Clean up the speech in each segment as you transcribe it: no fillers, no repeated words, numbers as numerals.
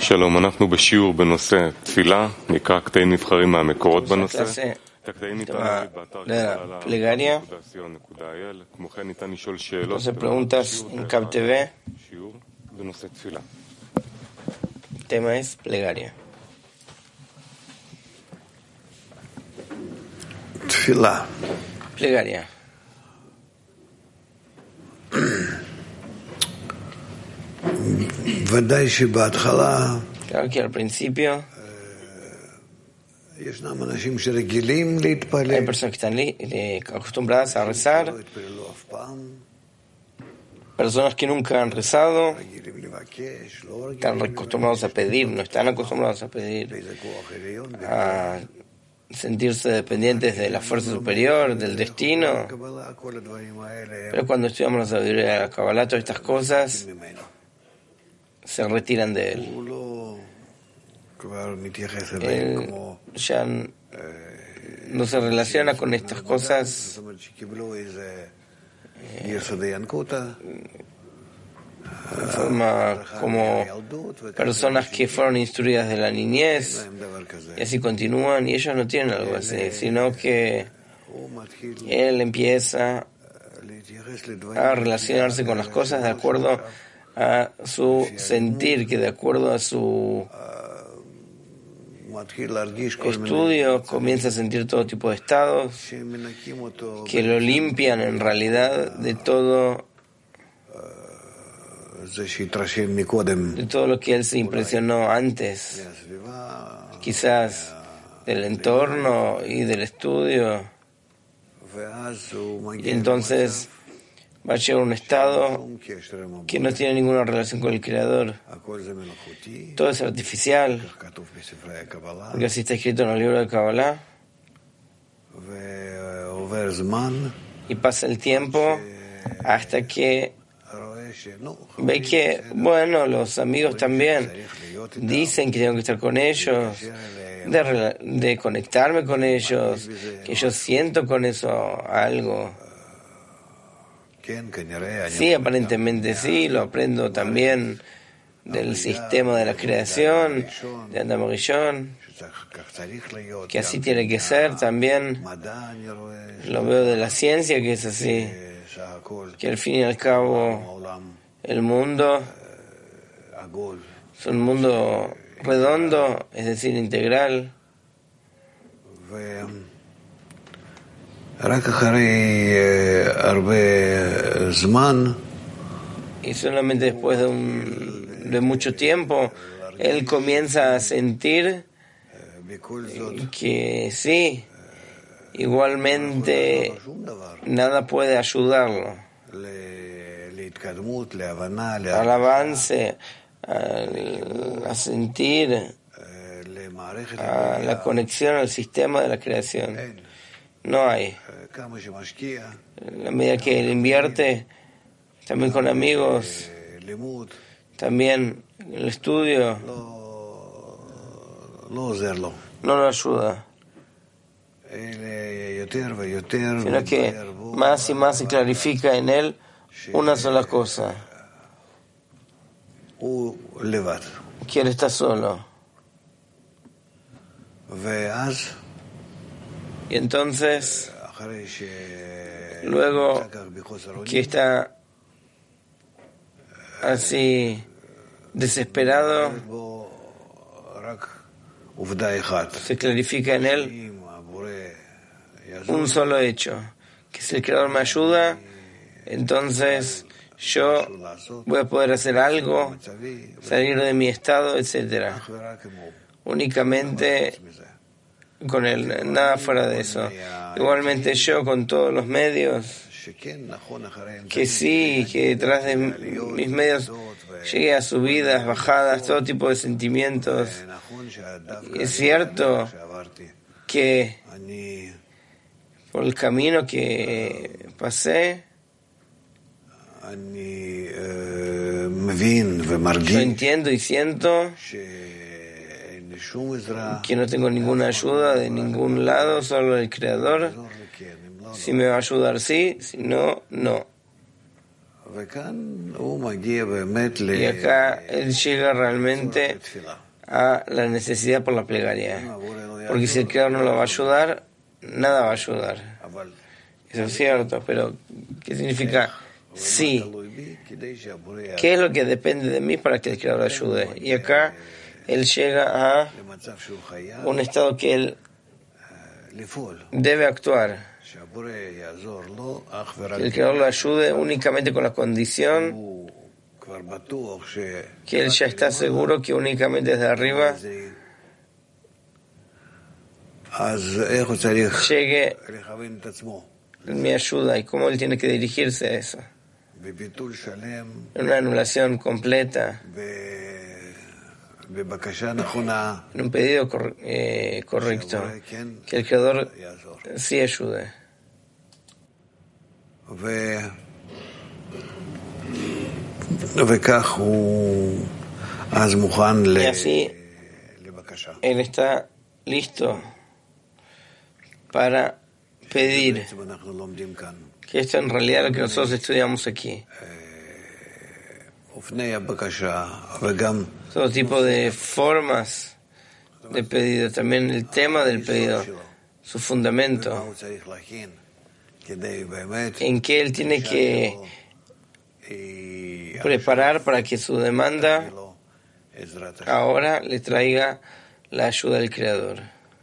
שלום, אנחנו בשיעור בנושא תפילה, נקרא קטעים נבחרים מהמקורות בנושא. הקטעים ניתן להוריד באתר קבלה.co.il. כמו כן ניתן לשאול שאלות. שיעור בנושא תפילה. tema es plegaria. תפילה. Plegaria. ודאי שבהתחלה Claro que al principio ישנם אנשים שרגילים להתפלל. hay personas que están acostumbradas a rezar, לא התפללו אף פעם. personas que nunca han rezado, רגילים לבקש, לא רגילים. están acostumbrados a pedir, no están acostumbrados a pedir, באיזה כוח עליון. a sentirse dependientes de la fuerza superior, del destino. קבלה, כל הדברים האלה Pero cuando estudiamos la sabiduría de la Kabbalah, todas estas cosas ממנו. se retiran de él. הוא לא כבר מתייחס אליהם Él כמו... ya no se relaciona con estas cosas זאת אומרת שקיבלו איזה יסודי ינקותה. de forma como personas que fueron instruidas de la niñez y así continúan, y ellos no tienen algo así, sino que הוא מתחיל él empieza להתייחס לדברים a relacionarse con las cosas de acuerdo a su sentir, que de acuerdo a su הוא מתחיל להרגיש כל מיני estudio comienza a sentir todo tipo de estados שמנקים אותו que lo limpian en realidad de todo זה שהתרשם מקודם de todo lo que él se impresionó antes, מהסביבה, quizás del entorno y del estudio, ואז הוא y מגיע entonces va a llegar a un estado שום קשר עם que no tiene ninguna relación con el Creador. הכל זה מלאכותי, Todo es artificial, כך כתוב בספרי הקבלה, porque así está escrito en el libro de Kabbalah, ועובר זמן, y pasa el tiempo hasta que רואה שנו, ve que, bueno, los amigos también dicen que tengo que estar con ellos, de conectarme con ellos, que yo siento con eso algo. כן, כנראה, Sí, aparentemente sí, lo aprendo también del sistema de la creación, de Adam Rishon, כך צריך להיות, que así tiene que ser también. מדע אני רואה, Lo veo de la ciencia, que es así, שהכל, que al fin y al cabo העולם el mundo עגול, es un mundo redondo, es decir, integral. ורק אחרי הרבה זמן, Y solamente después de mucho tiempo, él comienza a sentir בכל זאת, que sí, igualmente שום דבר, nada puede ayudarlo להתקדמות, להבנה, al avance, a sentir, למערכת a la conexión al sistema de la creación. אין. No hay. כמה שמשקיע, En la medida que él invierte, también con amigos, לימוד, también el estudio, לא עוזר לו. no lo ayuda, אלה יותר ויותר, sino que מתבהר בו, más y más se clarifica en él una sola cosa, הוא לבד. que él está solo. ואז, Y entonces, אחרי ש... luego נמצא כך בחוסר אונים, que está así desesperado, בו רק עובדה אחת. se clarifica en él אם הבורא יעזור, un solo hecho, que si el Creador me ayuda, entonces yo לעשות, voy a poder hacer algo, מצבי, salir de mi estado, etcétera. אך ורק אם הוא. Únicamente מזה. con él, nada fuera de eso. Igualmente yo con todos los medios, שכן, נכון, אחרי que sí, que detrás de mis medios llegué a subidas, bajadas, todo tipo de sentimientos. נכון שהדווקא Es cierto שעברתי, que אני por el camino que pasé, אני מבין yo ומרגיש entiendo y siento שאין לי שום עזרה, que no tengo ninguna ayuda de ningún lado, solo el Creador. לעזור לי כן, אם לא, Si me va a ayudar, sí, si no, no. Y acá él llega realmente a la necesidad por la plegaria. Porque si el Creador no lo va a ayudar, nada va a ayudar. Eso es cierto, pero ¿qué significa sí? ¿Qué es lo que depende de mí para que el Creador ayude? Y acá él llega a un estado que él debe actuar. Que el Creador lo ayude únicamente con la condición que él ya está seguro que únicamente desde arriba llegue mi ayuda y cómo él tiene que dirigirse a eso. En una anulación completa, en un pedido correcto, que el Creador sí ayude. Y así él está listo para pedir, que esto en realidad es lo que nosotros estudiamos aquí. Todo tipo de formas de pedido, también el tema del pedido, su fundamento, en que él tiene que preparar para que su demanda ahora le traiga la ayuda del Creador.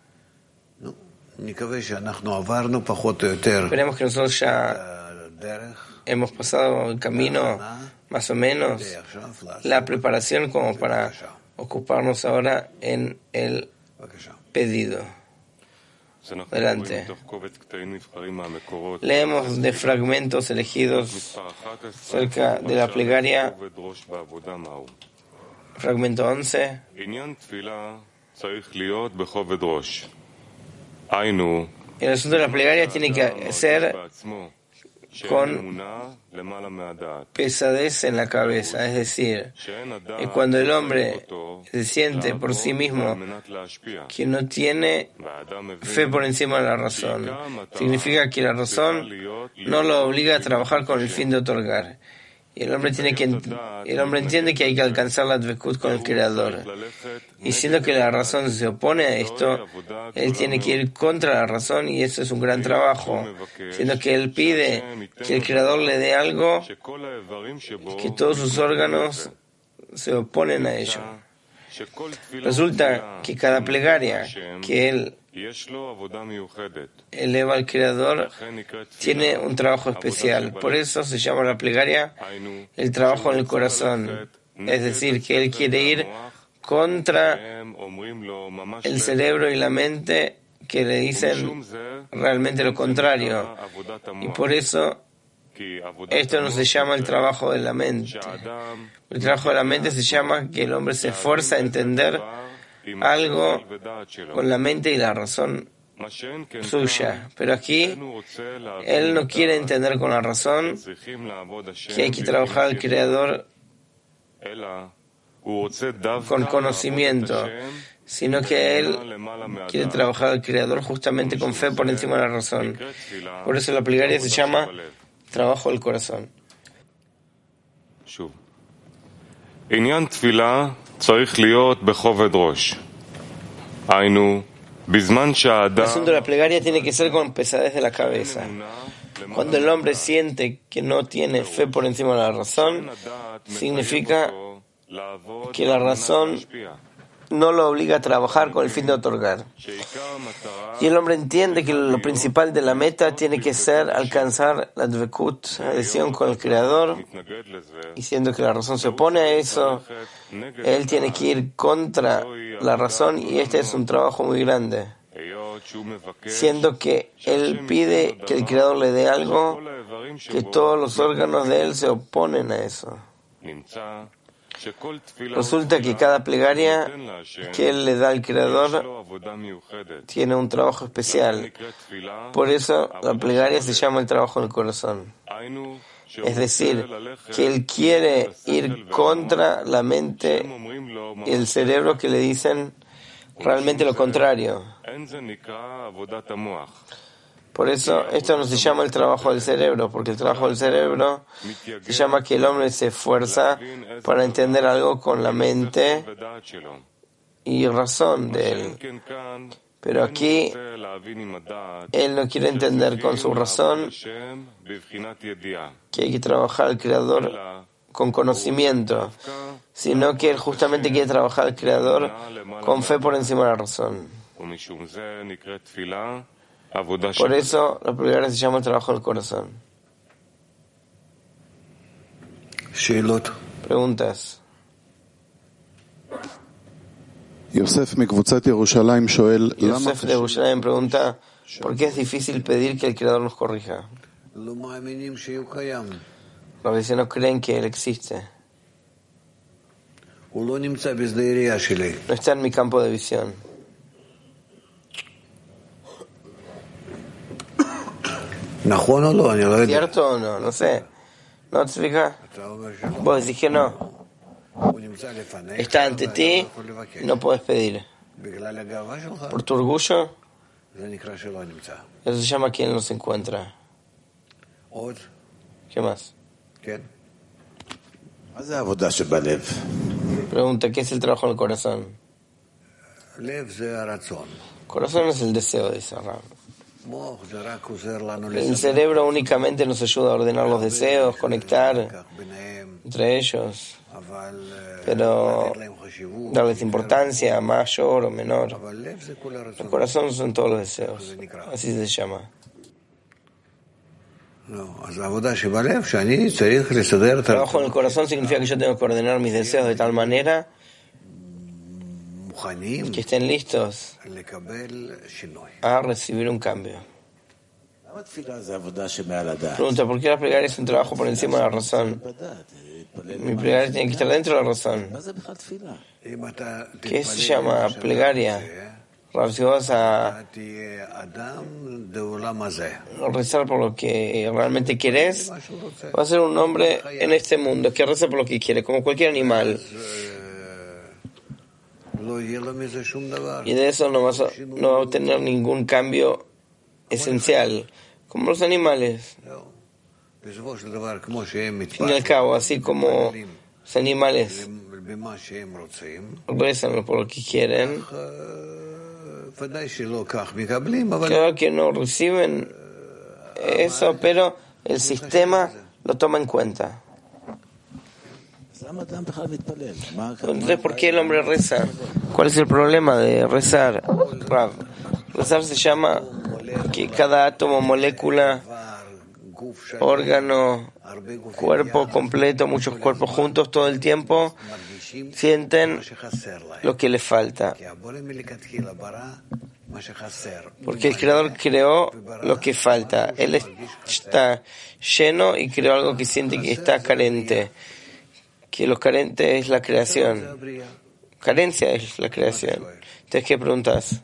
Esperemos que nosotros ya hemos pasado el camino, más o menos, la preparación como para ocuparnos ahora en el pedido. Adelante. Leemos de fragmentos elegidos cerca de la plegaria. Fragmento 11. El asunto de la plegaria tiene que ser con pesadez en la cabeza, es decir, cuando el hombre se siente por sí mismo que no tiene fe por encima de la razón, significa que la razón no lo obliga a trabajar con el fin de otorgar. Y el hombre entiende que hay que alcanzar la dvekut con el Creador. Y siendo que la razón se opone a esto, él tiene que ir contra la razón y eso es un gran trabajo. Siendo que él pide que el Creador le dé algo, que todos sus órganos se oponen a ello. Resulta que cada plegaria que él eleva al Creador tiene un trabajo especial. Por eso se llama la plegaria el trabajo en el corazón. Es decir, que él quiere ir contra el cerebro y la mente que le dicen realmente lo contrario. Y por eso esto no se llama el trabajo de la mente. El trabajo de la mente se llama que el hombre se esfuerza a entender algo con la mente y la razón suya. Pero aquí él no quiere entender con la razón que hay que trabajar al Creador con conocimiento, sino que él quiere trabajar al Creador justamente con fe por encima de la razón. Por eso la plegaria se llama trabajo del corazón. עניין תפילה צריך להיות בכובד ראש. היינו, בזמן שהאדם... El asunto de la plegaria tiene que ser con pesadez de la cabeza. Cuando el hombre siente que no tiene fe por encima de la razón, significa que la razón no lo obliga a trabajar con el fin de otorgar. Y el hombre entiende que lo principal de la meta tiene que ser alcanzar la dvekut, la adhesión con el Creador, y siendo que la razón se opone a eso, él tiene que ir contra la razón y este es un trabajo muy grande. Siendo que él pide que el Creador le dé algo, que todos los órganos de él se oponen a eso. Resulta que cada plegaria que él le da al Creador tiene un trabajo especial. Por eso la plegaria se llama el trabajo del corazón. Es decir, que él quiere ir contra la mente y el cerebro que le dicen realmente lo contrario. Por eso esto no se llama el trabajo del cerebro, porque el trabajo del cerebro se llama que el hombre se esfuerza para entender algo con la mente y razón de él. Pero aquí él no quiere entender con su razón que hay que trabajar al Creador con conocimiento, sino que él justamente quiere trabajar al Creador con fe por encima de la razón. Por eso la plegaria se llama el trabajo del corazón. Preguntas. Yosef de Jerusalén pregunta: ¿por qué es difícil pedir que el Creador nos corrija? A veces no creen que Él existe. No está en mi campo de visión. ¿Cierto o no? No sé. ¿No te fijas? Vos decís que no. Está ante ti, no puedes pedir. Por tu orgullo, eso se llama quien no se encuentra. ¿Qué más? Pregunta: ¿qué es el trabajo del corazón? Corazón es el deseo, dice Rab. El cerebro únicamente nos ayuda a ordenar los deseos, conectar entre ellos, pero darles importancia mayor o menor. El corazón son todos los deseos, así se llama. El trabajo en el corazón significa que yo tengo que ordenar mis deseos de tal manera que estén listos a recibir un cambio. Pregunta: ¿por qué la plegaria es un trabajo por encima de la razón? Mi plegaria tiene que estar dentro de la razón. ¿Qué se llama plegaria? Si vas a rezar por lo que realmente quieres, vas a ser un hombre en este mundo que reza por lo que quiere, como cualquier animal. Y de eso no va a obtener ningún cambio esencial, como los animales. Al fin y al cabo, así como los animales rezan por lo que quieren, claro que no reciben eso, pero el sistema lo toma en cuenta. Entonces, ¿por qué el hombre reza? ¿Cuál es el problema de rezar? Rezar se llama que cada átomo, molécula, órgano, cuerpo completo, muchos cuerpos juntos todo el tiempo sienten lo que les falta. Porque el Creador creó lo que falta. Él está lleno y creó algo que siente que está carente. Que lo carente es la creación. Carencia es la creación. Entonces, ¿qué preguntas?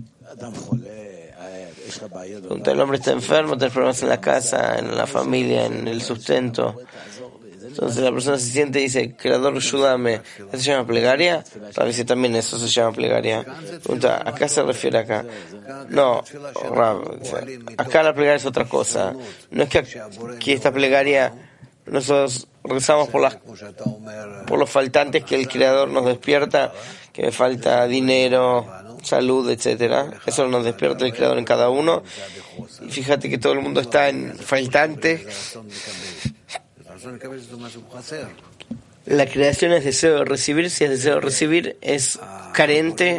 Pregunta: el hombre está enfermo, tiene problemas en la casa, en la familia, en el sustento. Entonces la persona se siente y dice: Creador, ayúdame. ¿Eso se llama plegaria? A veces también eso se llama plegaria. Pregunta: ¿a qué se refiere acá? No, acá la plegaria es otra cosa. No es que aquí esta plegaria nosotros rezamos por los faltantes que el Creador nos despierta, que me falta dinero, salud, etcétera. Eso nos despierta el Creador en cada uno. Y fíjate que todo el mundo está en faltante. La creación es deseo de recibir. Si es deseo de recibir, es carente.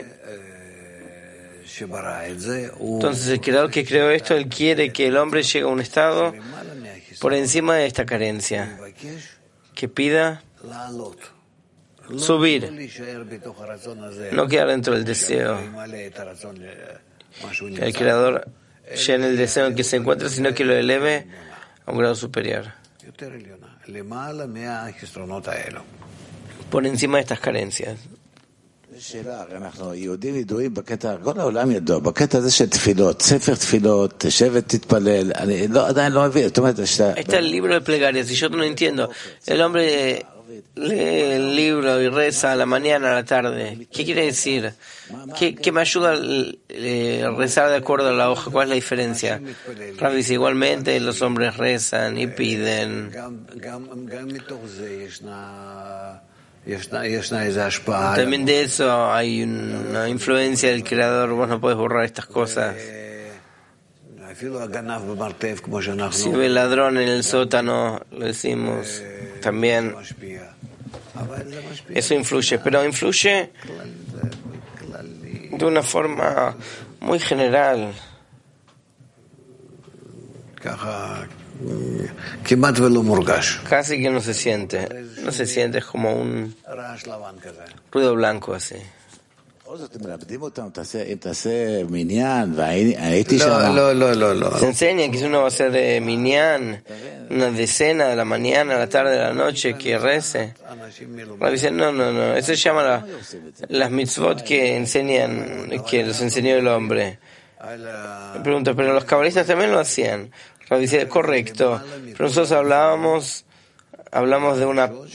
Entonces el Creador que creó esto, Él quiere que el hombre llegue a un estado por encima de esta carencia, que pida subir, no quedar dentro del deseo, que el Creador llene el deseo en que se encuentra, sino que lo eleve a un grado superior, por encima de estas carencias. Está el libro de plegarias y yo no entiendo. El hombre lee el libro y reza a la mañana, a la tarde. ¿Qué quiere decir? ¿Qué me ayuda a rezar de acuerdo a la hoja? ¿Cuál es la diferencia? Rav dice, igualmente los hombres rezan y piden. También de eso hay una influencia del Creador. Vos no podés borrar estas cosas. Si ve el ladrón en el sótano, lo decimos también. Eso influye, pero influye de una forma muy general. Casi que no se siente, es como un ruido blanco así. Se enseña que si uno va a hacer minyan, una decena de la mañana, a la tarde, de la noche, que rece. Dice, no, eso se llama las mitzvot que los enseñó el hombre. Me pregunto, pero los cabalistas también lo hacían. Dice, correcto, pero nosotros hablamos de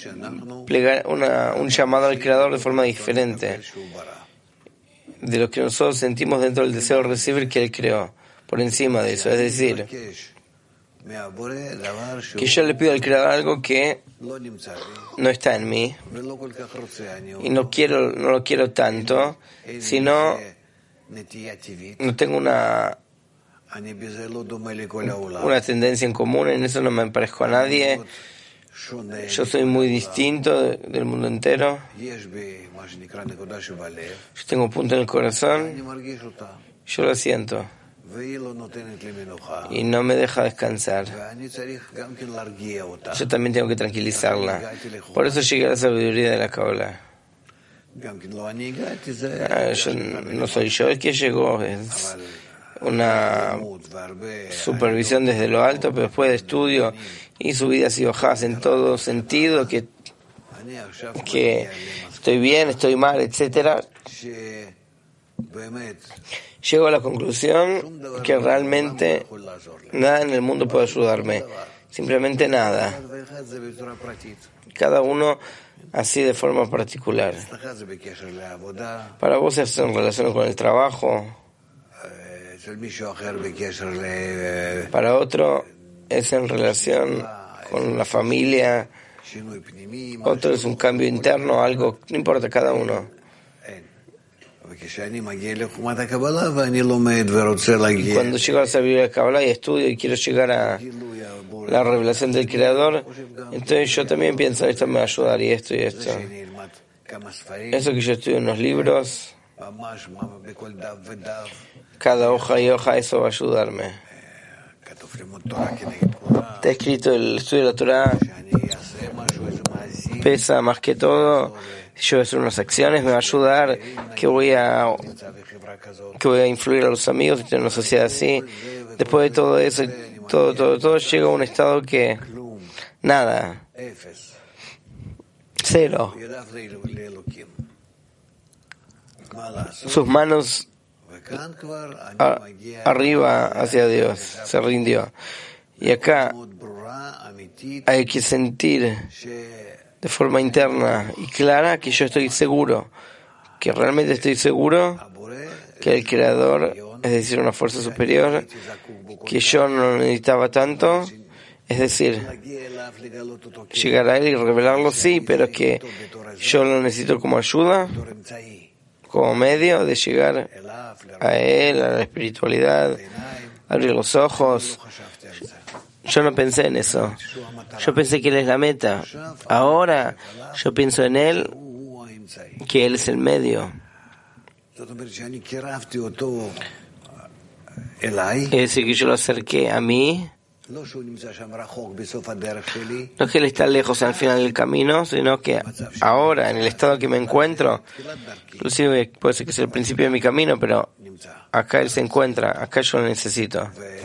un llamado al Creador de forma diferente de lo que nosotros sentimos dentro del deseo de recibir que Él creó, por encima de eso. Es decir, que yo le pido al Creador algo que no está en mí y no lo quiero tanto, sino no tengo una tendencia en común, en eso no me parezco a nadie. Yo soy muy distinto del mundo entero. Yo tengo un punto en el corazón, yo lo siento y no me deja descansar. Yo también tengo que tranquilizarla. Por eso llegué a la sabiduría de la Kabbalah. No soy yo el que llegó, es una supervisión desde lo alto, pero después de estudio y subidas y bajadas en todo sentido, que estoy bien, estoy mal, etcétera, llego a la conclusión que realmente nada en el mundo puede ayudarme, simplemente nada. Cada uno así de forma particular. Para vos es en relación con el trabajo, para otro es en relación con la familia, otro es un cambio interno, algo, no importa, cada uno. Cuando llego a la sabiduría de la Kabbalah y estudio y quiero llegar a la revelación del Creador, entonces yo también pienso, esto me va a ayudar y esto y esto. Eso que yo estudio en los libros, cada hoja y hoja, eso va a ayudarme. Está escrito el estudio de la Torah, pesa más que todo. Si yo voy a hacer unas acciones, me va a ayudar, que voy a influir a los amigos y tener una sociedad así. Después de todo eso, todo llega a un estado que nada, cero. Sus manos arriba hacia Dios, se rindió. Y acá hay que sentir de forma interna y clara que yo estoy seguro, que realmente estoy seguro que el Creador, es decir, una fuerza superior, que yo no necesitaba tanto, es decir, llegar a Él y revelarlo, sí, pero que yo lo necesito como ayuda, como medio de llegar a Él, a la espiritualidad, abrir los ojos. Yo no pensé en eso. Yo pensé que Él es la meta. Ahora yo pienso en Él, que Él es el medio. Es decir, que yo lo acerqué a mí. No es que Él está lejos al final del camino, sino que ahora, en el estado que me encuentro, inclusive puede ser que sea el principio de mi camino, pero acá Él se encuentra, acá yo lo necesito.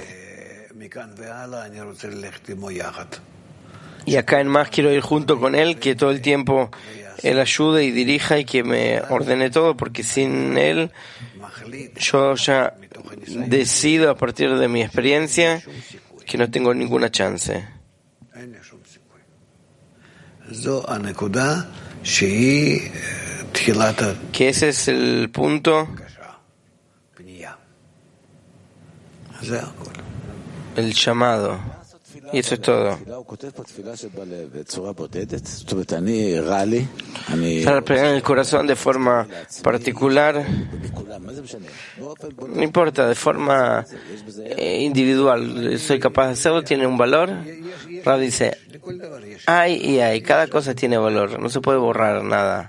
Y acá en más quiero ir junto con Él, que todo el tiempo Él ayude y dirija y que me ordene todo, porque sin Él yo ya decido a partir de mi experiencia que no tengo ninguna chance. Que ese es el punto, el llamado. Y eso es todo. Para pegar en el corazón de forma particular, no importa, de forma individual, soy capaz de hacerlo, tiene un valor. Rav dice, hay y hay, cada cosa tiene valor, no se puede borrar nada.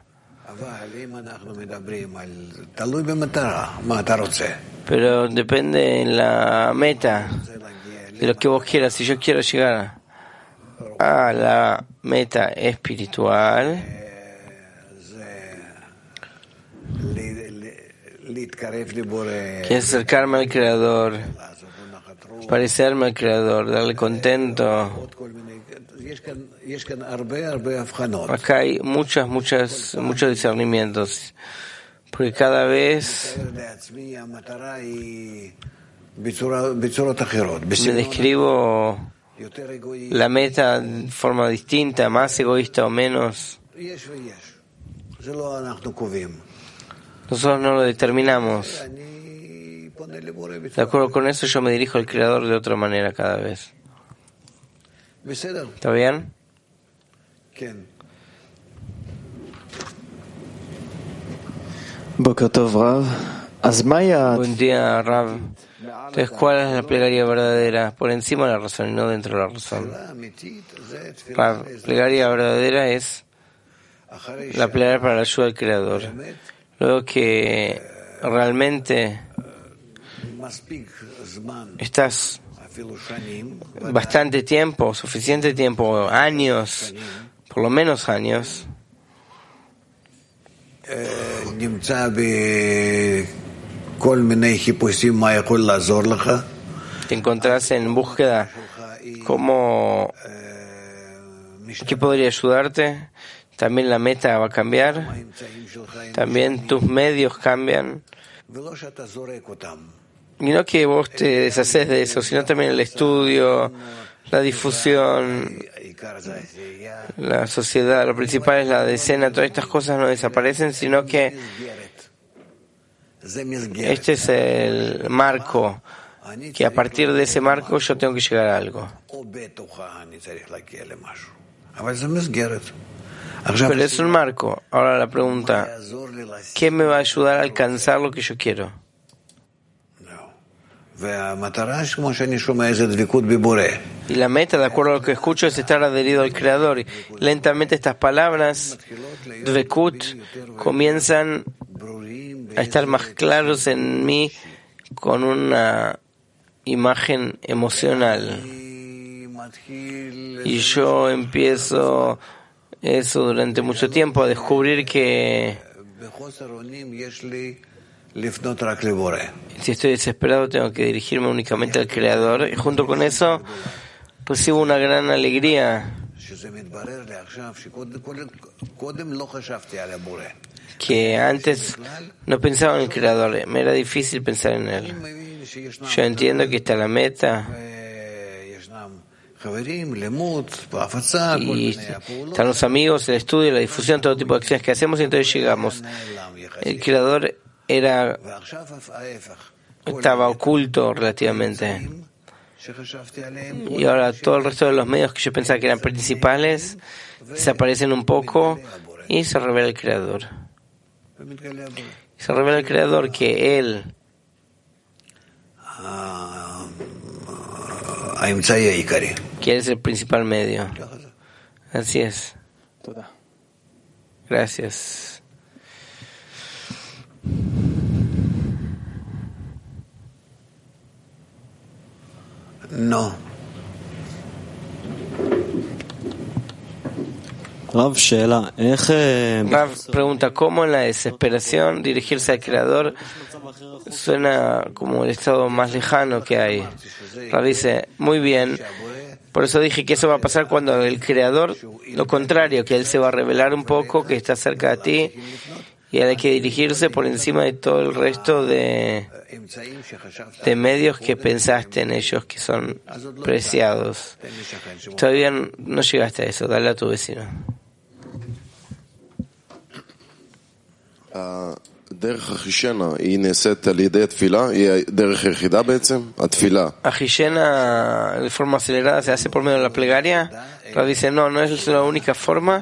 Pero depende de la meta, de lo que vos quieras. Si yo quiero llegar a la meta espiritual, que es acercarme al Creador, parecerme al Creador, darle contento. Acá hay muchos discernimientos, porque cada vez me describo la meta de forma distinta, más egoísta o menos. Nosotros no lo determinamos. De acuerdo con eso, yo me dirijo al Creador de otra manera cada vez. ¿Está bien? Buen día, Rav. Entonces, ¿cuál es la plegaria verdadera? Por encima de la razón y no dentro de la razón. La plegaria verdadera es la plegaria para la ayuda del Creador. Luego que realmente estás bastante tiempo, suficiente tiempo, años, por lo menos años, te encontrás en búsqueda ¿qué podría ayudarte? También la meta va a cambiar, también tus medios cambian. Y no que vos te deshaces de eso, sino también el estudio, la difusión, la sociedad, lo principal es la decena, todas estas cosas no desaparecen, sino que este es el marco, que a partir de ese marco yo tengo que llegar a algo. Pero es un marco. Ahora la pregunta, ¿qué me va a ayudar a alcanzar lo que yo quiero? Y la meta, de acuerdo a lo que escucho, es estar adherido al Creador. Y lentamente estas palabras, Dvekut, comienzan a estar más claros en mí con una imagen emocional. Y yo empiezo eso durante mucho tiempo, a descubrir que si estoy desesperado tengo que dirigirme únicamente al Creador, y junto con eso recibo una gran alegría, que antes no pensaba en el Creador, me era difícil pensar en Él. Yo entiendo que está la meta y están los amigos, el estudio, la difusión, todo tipo de acciones que hacemos, y entonces llegamos. El Creador estaba oculto relativamente, y ahora todo el resto de los medios que yo pensaba que eran principales desaparecen un poco y se revela el Creador. Se revela el Creador, que Él que es el principal medio. Así es. Gracias. No. Rav pregunta, ¿cómo en la desesperación dirigirse al Creador suena como el estado más lejano que hay? Rav dice, muy bien, por eso dije que eso va a pasar cuando el Creador, lo contrario, que Él se va a revelar un poco, que está cerca de ti, y hay que dirigirse por encima de todo el resto de medios que pensaste en ellos, que son preciados. Todavía no llegaste a eso, dale a tu vecino. דרך החישנה היא נעשית על ידי התפילה? היא דרך היחידה בעצם? התפילה. Ajillena de forma acelerada se hace por medio de la plegaria. Claro, dice, no es la única forma.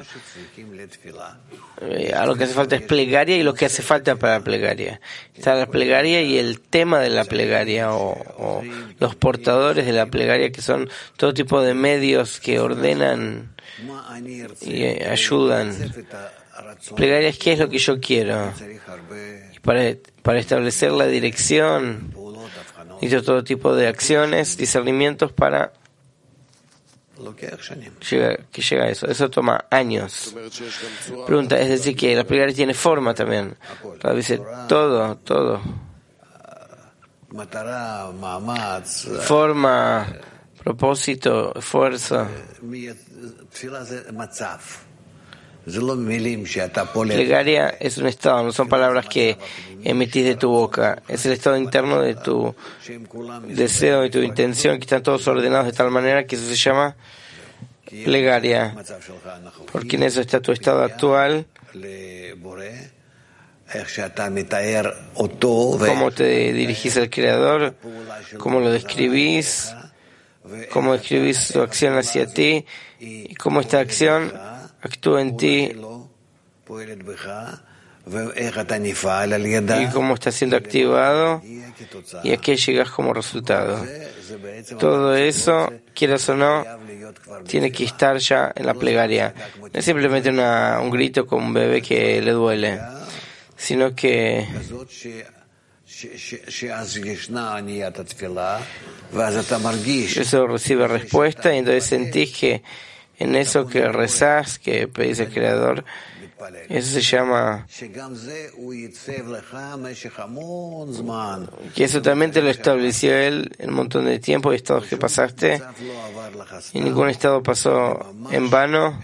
A lo que hace falta es plegaria y lo que hace falta para la plegaria. Está la plegaria y el tema de la plegaria o los portadores de la plegaria, que son todo tipo de medios que ordenan y ayudan. Plegaria es qué es lo que yo quiero. Y para establecer la dirección, hizo todo tipo de acciones, discernimientos para que llega a eso. Eso toma años. Pregunta, es decir, que la plegaria tiene forma también. Claro, dice todo. Forma, propósito, esfuerzo. Plegaria es un estado, no son palabras que emitís de tu boca, es el estado interno de tu deseo y tu intención, que están todos ordenados de tal manera que eso se llama plegaria, porque en eso está tu estado actual, cómo te dirigís al Creador, cómo lo describís, cómo describís tu acción hacia ti y cómo esta acción actúa en ti y cómo está siendo activado y a qué llegas como resultado. Todo eso, quieras o no, tiene que estar ya en la plegaria. No es simplemente un grito con un bebé que le duele, sino que eso recibe respuesta y entonces sentís que en eso que rezás, que pedís al Creador, eso se llama que eso también te lo estableció Él en un montón de tiempo y estados que pasaste, y ningún estado pasó en vano,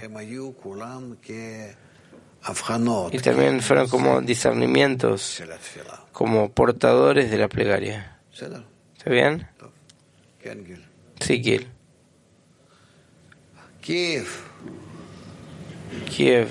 y también fueron como discernimientos, como portadores de la plegaria. ¿Está bien? Sí, Gil. Kiev.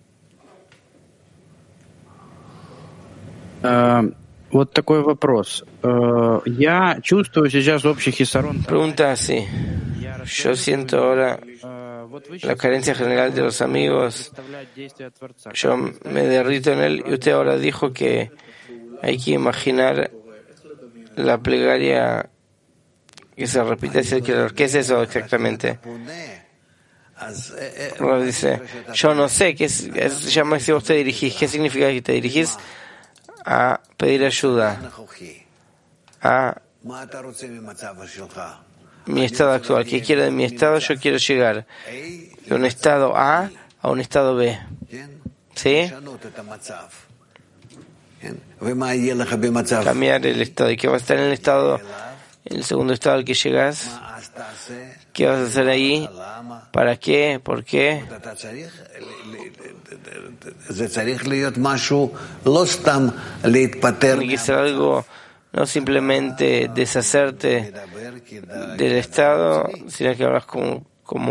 Вот такой вопрос. Я чувствую сейчас общий хисарон. Pregunta así. Yo siento ahora la carencia general de los amigos. Yo me derrito en él y usted ahora dijo que hay que imaginar la plegaria que se repite hacia el Creador. ¿Qué es eso exactamente? Dice, yo no sé, ¿qué es? Eso se llama si vos te dirigís. ¿Qué significa que te dirigís? A pedir ayuda a mi estado actual. ¿Qué quiero de mi estado? Yo quiero llegar de un estado A a un estado B. ¿Sí? Cambiar el estado. ¿Y qué vas a estar en el segundo estado al que llegas? ¿Qué vas a hacer ahí? ¿Para qué? ¿Por qué? Tiene que ser algo, no simplemente deshacerte del estado, sino que hablas como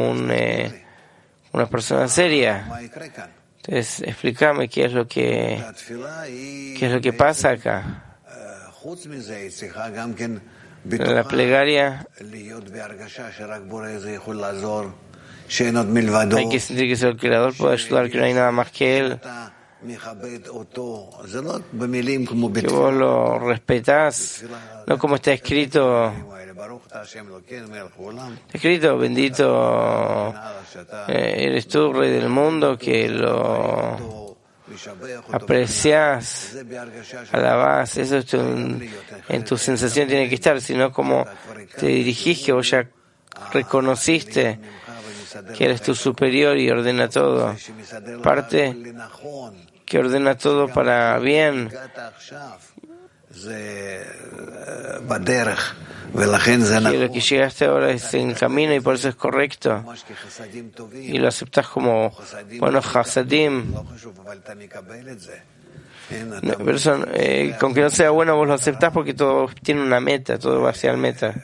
una persona seria. Entonces, explícame qué es lo que pasa acá. En la plegaria hay que sentir que el Creador puede ayudar, que no hay nada más que Él, que vos lo respetás, no como está escrito, bendito eres tú, Rey del mundo, que lo apreciás, alabás, eso es en tu sensación tiene que estar, sino como te dirigís, que vos ya reconociste que eres tu superior y ordena todo, parte que ordena todo para bien, que lo que llegaste ahora es en camino y por eso es correcto y lo aceptas como buenos hasadim. No, pero con que no sea bueno vos lo aceptás porque todo tiene una meta, todo va hacia el meta.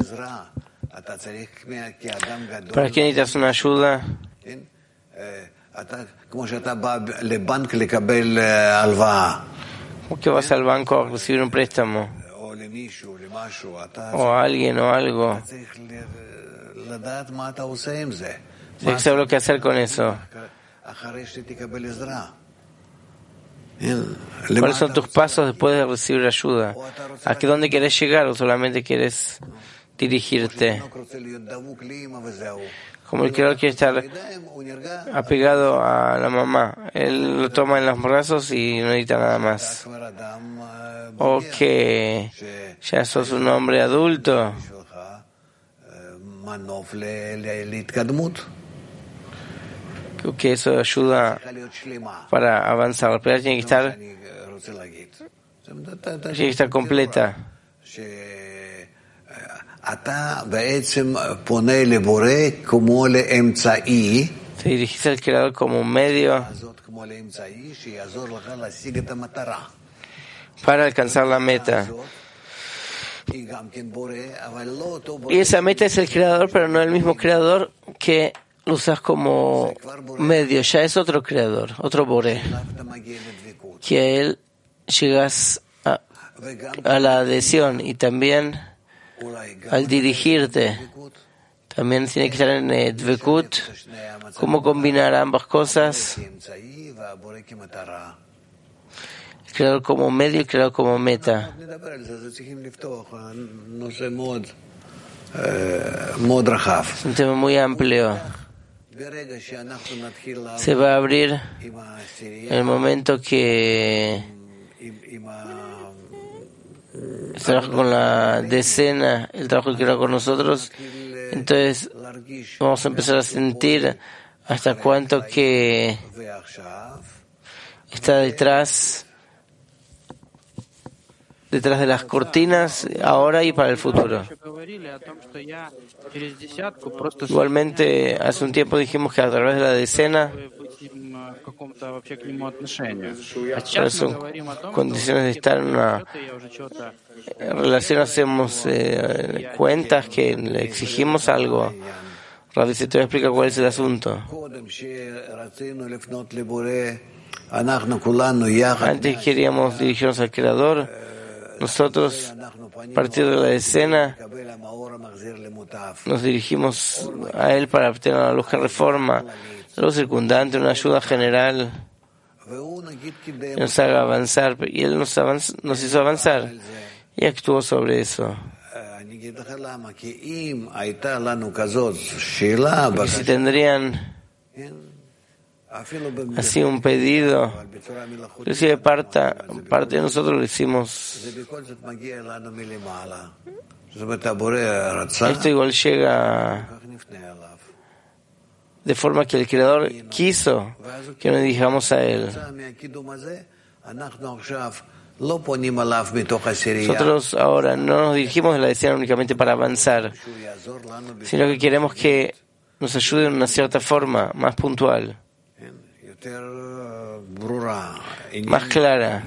¿Para qué necesitas una ayuda? כמו שאתה בא לבנק לקבל הלוואה. ¿Por qué vas al banco a recibir un préstamo? או למישהו, למשהו, אתה O a alguien o algo. צריך לדעת מה אתה עושה עם זה. Tienes que saber lo que hacer con eso. אחרי שתקבל עזרה. ¿Cuáles son tus pasos después de recibir ayuda? ¿A qué dónde quieres llegar o solamente quieres dirigirte? Como el creador quiere estar apegado a la mamá. Él lo toma en los brazos y no necesita nada más. O que ya sos un hombre adulto. Creo que eso ayuda para avanzar. La pelea tiene que estar completa. Te dirigís al creador como un medio para alcanzar la meta. Y esa meta es el creador, pero no el mismo creador que lo usas como medio. Ya es otro creador, otro Boré, que a él llegas a la adhesión y también al dirigirte. También tiene que estar en Dvekut. ¿Cómo combinar ambas cosas? El creador como medio y el creador como meta. Es un tema muy amplio. Se va a abrir en el momento que el trabajo con la decena, el trabajo que era con nosotros, entonces vamos a empezar a sentir hasta cuánto que está detrás de las cortinas ahora y para el futuro. Igualmente, hace un tiempo dijimos que a través de la decena son condiciones de estar en una relación, hacemos cuentas que le exigimos algo. Rabbi se te voy a explicar cuál es el asunto. Antes queríamos dirigirnos al Creador. Nosotros, a partir de la escena, nos dirigimos a Él para obtener la luz que reforma, la luz circundante, una ayuda general que nos haga avanzar. Y Él nos hizo avanzar y actuó sobre eso. Porque si tendrían así un pedido, inclusive parte de nosotros lo hicimos. Esto igual llega de forma que el Creador quiso que nos dirijamos a Él. Nosotros ahora no nos dirigimos a la decena únicamente para avanzar, sino que queremos que nos ayude en una cierta forma más puntual, más clara.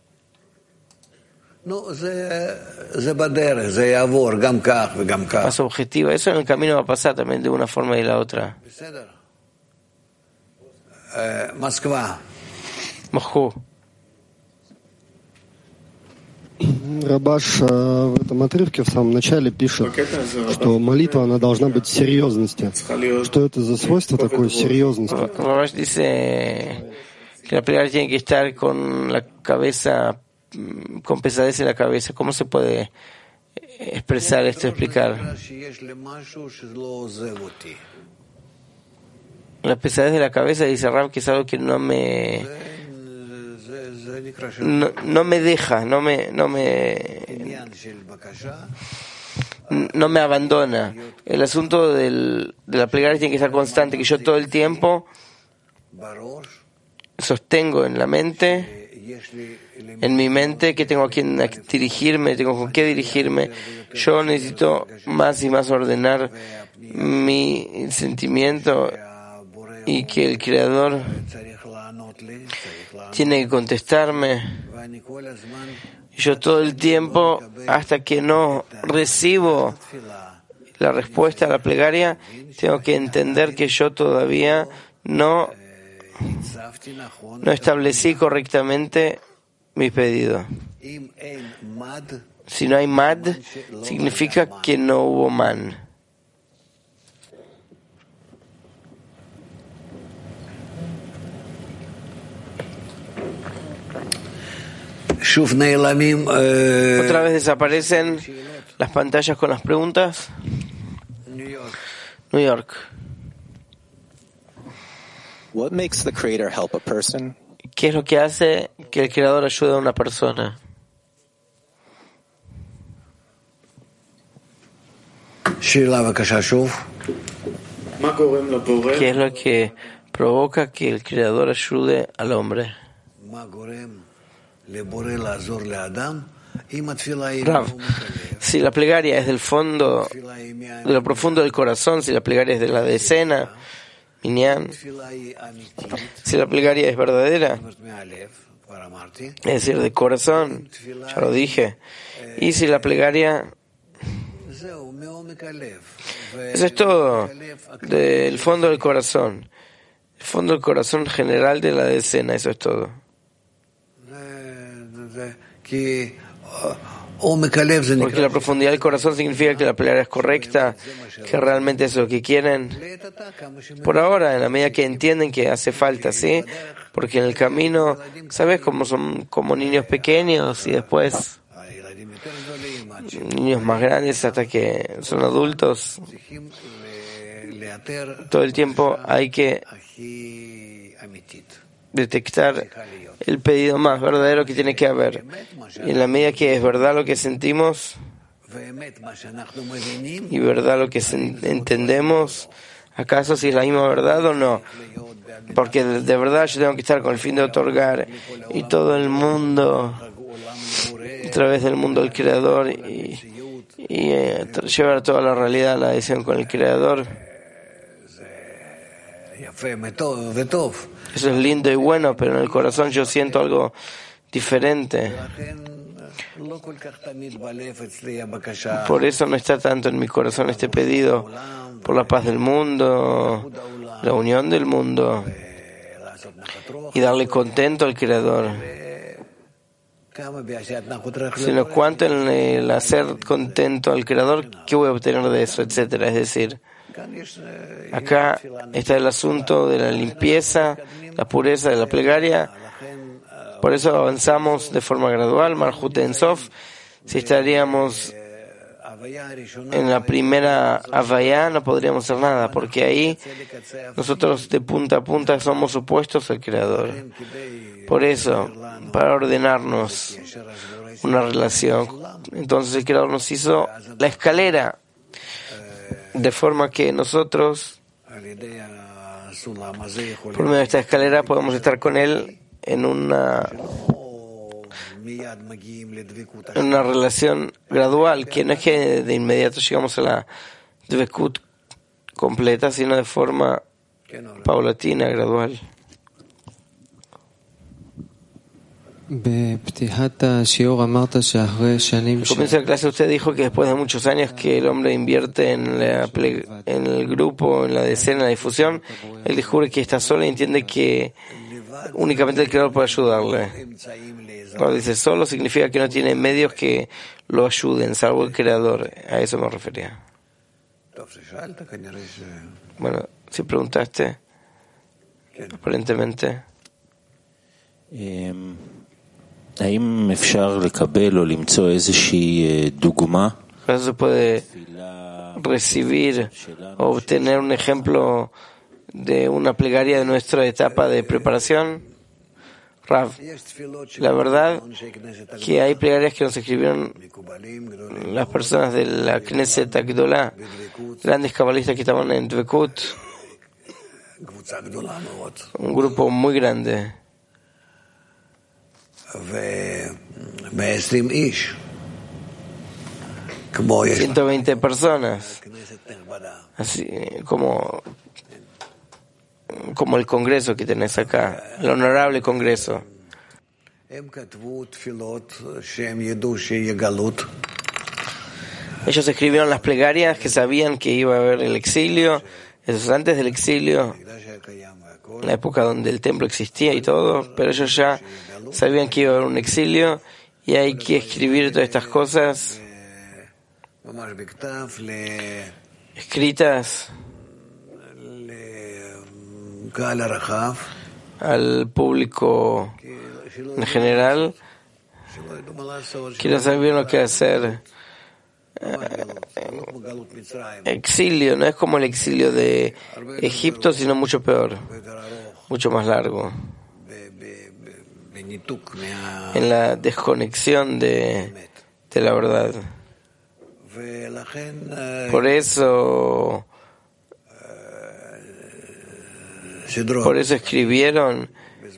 Más objetiva. Eso en el camino va a pasar también de una forma y de la otra. Moscú. Рабаш в этом отрывке в самом начале пишет, что молитва, она должна быть в серьезности. Что это за свойство такой серьезности? Рабаш dice que la plegaria tiene que estar con la cabeza, con pesadez en la cabeza. ¿Cómo se puede expresar esto, explicar? La pesadez de la cabeza, dice Rab, que es algo que no me deja, no me abandona. El asunto de la plegaria tiene que estar constante, que yo todo el tiempo sostengo en la mente, en mi mente, que tengo a quién dirigirme, tengo con qué dirigirme. Yo necesito más y más ordenar mi sentimiento y que el Creador tiene que contestarme. Yo todo el tiempo, hasta que no recibo la respuesta a la plegaria, tengo que entender que yo todavía no no establecí correctamente mi pedido. Si no hay mad, significa que no hubo man. Otra vez desaparecen las pantallas con las preguntas. New York. What makes the creator help a person? ¿Qué es lo que hace que el creador ayude a una persona? ¿Qué es lo que provoca que el creador ayude al hombre? Rav, si la plegaria es del fondo, de lo profundo del corazón, si la plegaria es de la decena, minyan, si la plegaria es verdadera, es decir, de corazón, ya lo dije, y si la plegaria, eso es todo, del fondo del corazón, el fondo del corazón general de la decena, eso es todo. Porque la profundidad del corazón significa que la plegaria es correcta, que realmente es lo que quieren. Por ahora, en la medida que entienden que hace falta, ¿sí? Porque en el camino, ¿sabes cómo son como niños pequeños y después niños más grandes hasta que son adultos? Todo el tiempo hay que detectar el pedido más verdadero que tiene que haber. Y en la medida que es verdad lo que sentimos y verdad lo que entendemos, ¿acaso si es la misma verdad o no? Porque de verdad yo tengo que estar con el fin de otorgar y todo el mundo a través del mundo del Creador y llevar toda la realidad a la adhesión con el Creador. Eso es lindo y bueno, pero en el corazón yo siento algo diferente. Por eso no está tanto en mi corazón este pedido por la paz del mundo, la unión del mundo y darle contento al Creador, sino cuánto en el hacer contento al Creador, qué voy a obtener de eso, etcétera. Es decir, acá está el asunto de la limpieza, la pureza de la plegaria. Por eso avanzamos de forma gradual. Malhut En Sof, si estaríamos en la primera Havaya, no podríamos hacer nada, porque ahí nosotros de punta a punta somos opuestos al Creador. Por eso, para ordenarnos una relación, entonces el Creador nos hizo la escalera, de forma que nosotros, por medio de esta escalera, podemos estar con Él en una relación gradual, que no es que de inmediato llegamos a la dvekut completa, sino de forma paulatina, gradual. Al comienzo de la clase usted dijo que después de muchos años que el hombre invierte en el grupo, en la decena, en la difusión, él descubre que está solo y entiende que únicamente el Creador puede ayudarle. Cuando dice solo, significa que no tiene medios que lo ayuden, salvo el Creador. A eso me refería. Bueno, si preguntaste, aparentemente. ¿Acaso se puede recibir o obtener un ejemplo de una plegaria de nuestra etapa de preparación? Rav, la verdad que hay plegarias que nos escribieron las personas de la Knesset Agdolá, grandes cabalistas que estaban en Dvekut, un grupo muy grande. 120 personas, así como el Congreso que tenés acá, el honorable Congreso. Ellos escribieron las plegarias que sabían que iba a haber el exilio, eso es antes del exilio, la época donde el templo existía y todo, pero ellos ya sabían que iba a haber un exilio y hay que escribir todas estas cosas escritas al público en general, que no sabían lo que hacer. Exilio no es como el exilio de Egipto, sino mucho peor, mucho más largo, en la desconexión de la verdad. Por eso escribieron,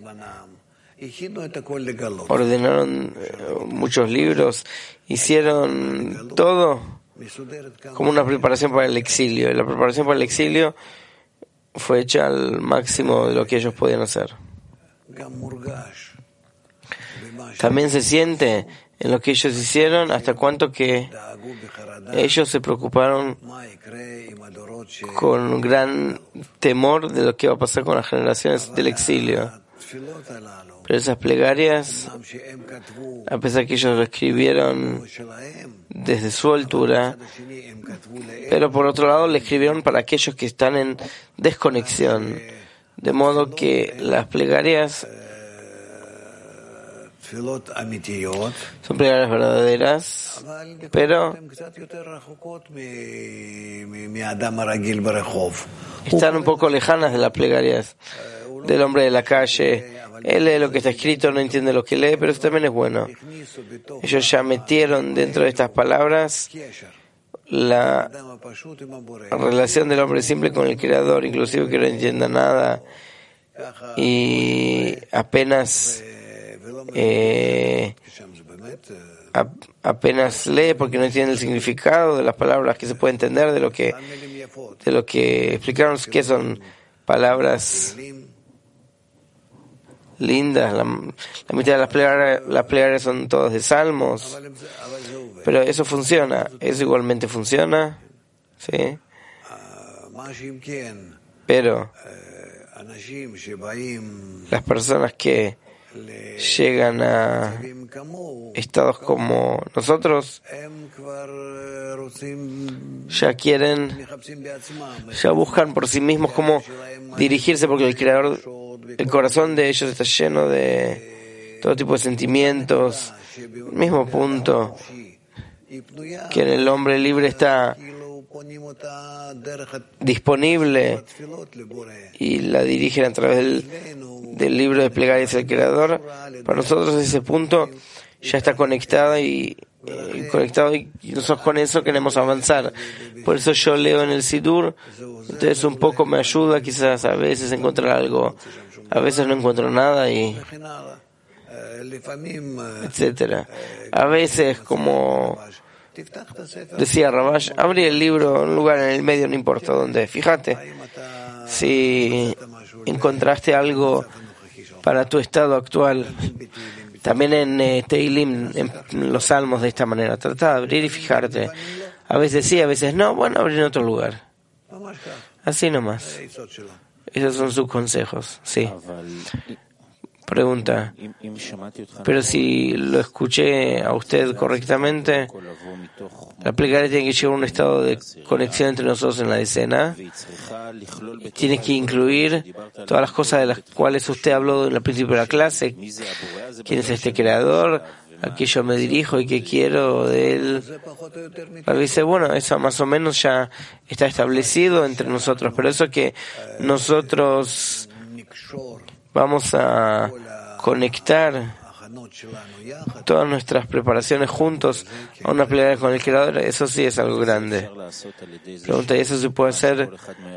ordenaron muchos libros, hicieron todo como una preparación para el exilio. Y la preparación para el exilio fue hecha al máximo de lo que ellos podían hacer. También se siente en lo que ellos hicieron, hasta cuanto que ellos se preocuparon con un gran temor de lo que iba a pasar con las generaciones del exilio. Pero esas plegarias, a pesar que ellos lo escribieron desde su altura, pero por otro lado le escribieron para aquellos que están en desconexión, de modo que las plegarias son plegarias verdaderas, pero están un poco lejanas de las plegarias del hombre de la calle. Él lee lo que está escrito, no entiende lo que lee, pero eso también es bueno. Ellos ya metieron dentro de estas palabras la relación del hombre simple con el Creador, inclusive que no entienda nada y apenas lee porque no entiende el significado de las palabras que se puede entender de lo que explicaron, que son palabras lindas. La mitad de las plegarias son todas de salmos, pero eso funciona, eso igualmente funciona, ¿sí? Pero las personas que llegan a estados como nosotros ya buscan por sí mismos cómo dirigirse, porque el Creador, el corazón de ellos está lleno de todo tipo de sentimientos. Mismo punto que en el hombre libre está disponible y la dirigen a través del libro de plegarias del Creador. Para nosotros ese punto ya está conectado y nosotros con eso queremos avanzar. Por eso yo leo en el Sidur, entonces un poco me ayuda quizás a veces a encontrar algo, a veces no encuentro nada y etcétera. A veces, como decía Rabash, abrí el libro en un lugar en el medio, no importa dónde. Fíjate si encontraste algo para tu estado actual. También en Teilim, en los salmos, de esta manera. Trata de abrir y fijarte. A veces sí, a veces no. Bueno, abrir en otro lugar. Así nomás. Esos son sus consejos. Sí. Pregunta. Pero si lo escuché a usted correctamente, la plegaria tiene que llegar a un estado de conexión entre nosotros en la decena. Tiene que incluir todas las cosas de las cuales usted habló en el principio de la clase. ¿Quién es este creador? ¿A qué yo me dirijo y qué quiero de él? Dice, bueno, eso más o menos ya está establecido entre nosotros, pero eso que nosotros vamos a conectar todas nuestras preparaciones juntos a una plegaria con el Creador, eso sí es algo grande. Pregunta, ¿y eso se puede hacer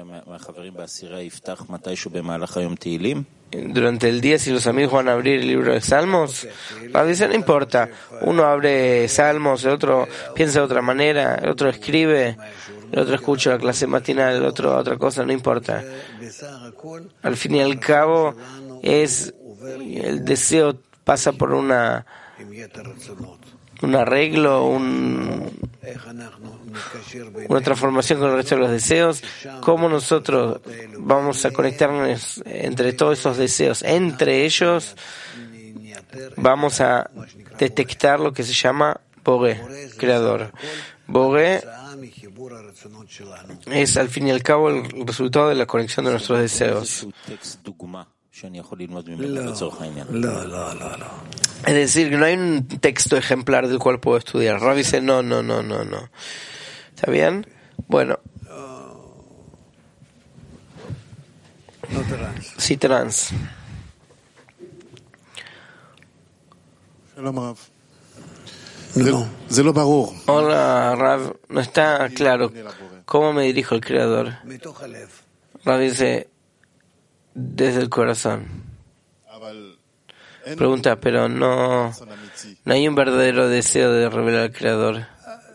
durante el día si los amigos van a abrir el libro de Salmos? Dice, no importa, uno abre Salmos, el otro piensa de otra manera, el otro escribe, el otro escucha la clase matinal, el otro otra cosa, no importa. Al fin y al cabo, es el deseo pasa por una un arreglo, una transformación con el resto de los deseos. ¿Cómo nosotros vamos a conectarnos entre todos esos deseos? Entre ellos vamos a detectar lo que se llama Boré, creador. Boré es al fin y al cabo el resultado de la conexión de nuestros deseos. Es decir, que no hay un texto ejemplar del cual puedo estudiar. Rav dice, no. ¿Está bien? Bueno. Sí, trans. Hola, Rav. No está claro cómo me dirijo al Creador. Rav dice, desde el corazón. Pregunta, pero no hay un verdadero deseo de revelar al Creador.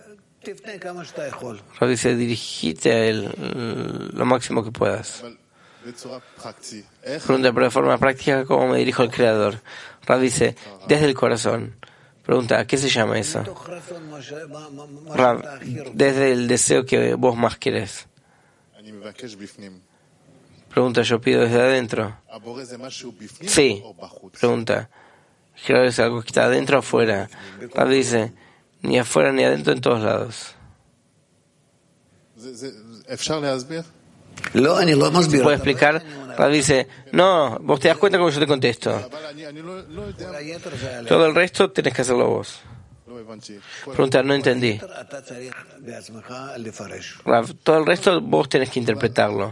Rav dice, dirigite a Él lo máximo que puedas. Pregunta, pero de forma práctica, ¿cómo me dirijo al Creador? Rav dice, desde el corazón. Pregunta, ¿qué se llama eso? Rav, desde el deseo que vos más querés. Pregunta, ¿yo pido desde adentro? Sí. Pregunta, ¿creador es algo que está adentro o afuera? Rav dice, ni afuera ni adentro, en todos lados. ¿Puedo explicar? Rav dice, no, vos te das cuenta cómo yo te contesto. Todo el resto tenés que hacerlo vos. Pregunta, no entendí. Rav, todo el resto vos tenés que interpretarlo.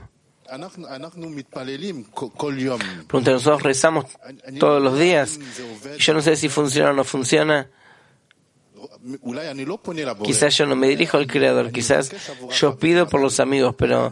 Pregunta, nosotros rezamos todos los días. Yo no sé si funciona o no funciona. Quizás yo no me dirijo al Creador, quizás yo pido por los amigos, pero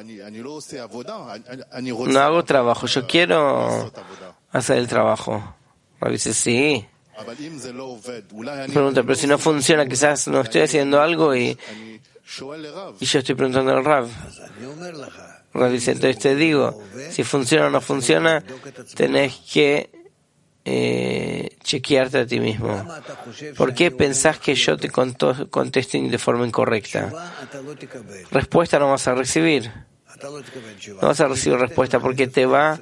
no hago trabajo. Yo quiero hacer el trabajo. A veces sí. Pregunta, pero si no funciona, quizás no estoy haciendo algo y yo estoy preguntando al Rav. Rav dice, entonces te digo, si funciona o no funciona, tenés que chequearte a ti mismo. ¿Por qué pensás que yo te contesto de forma incorrecta? Respuesta no vas a recibir. No vas a recibir respuesta porque te va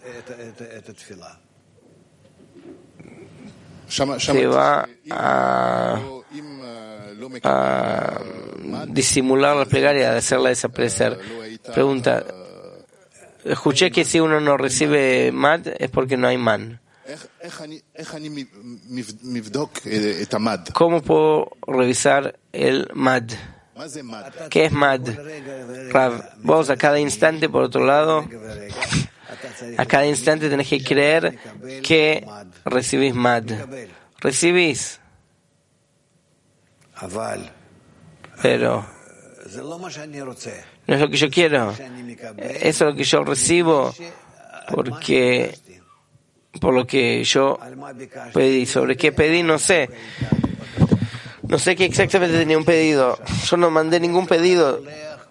a disimular la plegaria, de hacerla desaparecer. Pregunta, escuché que si uno no recibe mad es porque no hay man. ¿Cómo puedo revisar el mad? ¿Qué es mad? Rav, vos a cada instante, por otro lado, a cada instante tenés que creer que recibís mad. Recibís. Pero no es lo que yo quiero. Eso es lo que yo recibo por lo que yo pedí. ¿Sobre qué pedí? No sé. No sé qué exactamente tenía un pedido. Yo no mandé ningún pedido.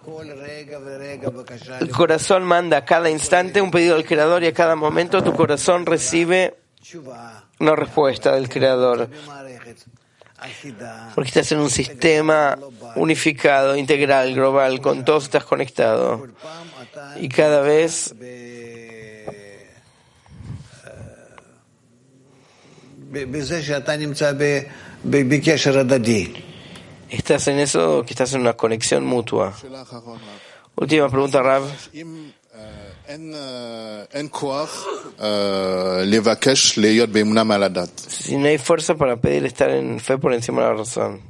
El corazón manda a cada instante un pedido al Creador y a cada momento tu corazón recibe una respuesta del Creador. Porque estás en un sistema unificado, integral, global, con todos estás conectado. Y cada vez estás en eso, que estás en una conexión mutua. Última pregunta, Rav. Si no hay fuerza para pedir estar en fe por encima de la razón,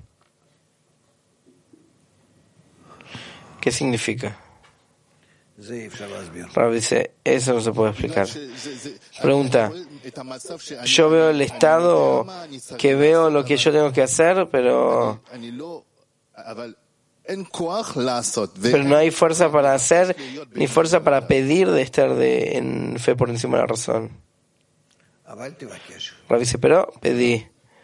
¿qué significa? Rav dice, eso no se puede explicar. Pregunta, yo veo el estado, que veo lo que yo tengo que hacer, pero no hay fuerza para hacer, ni fuerza para pedir de estar en fe por encima de la razón. Rav dice, pero pedí.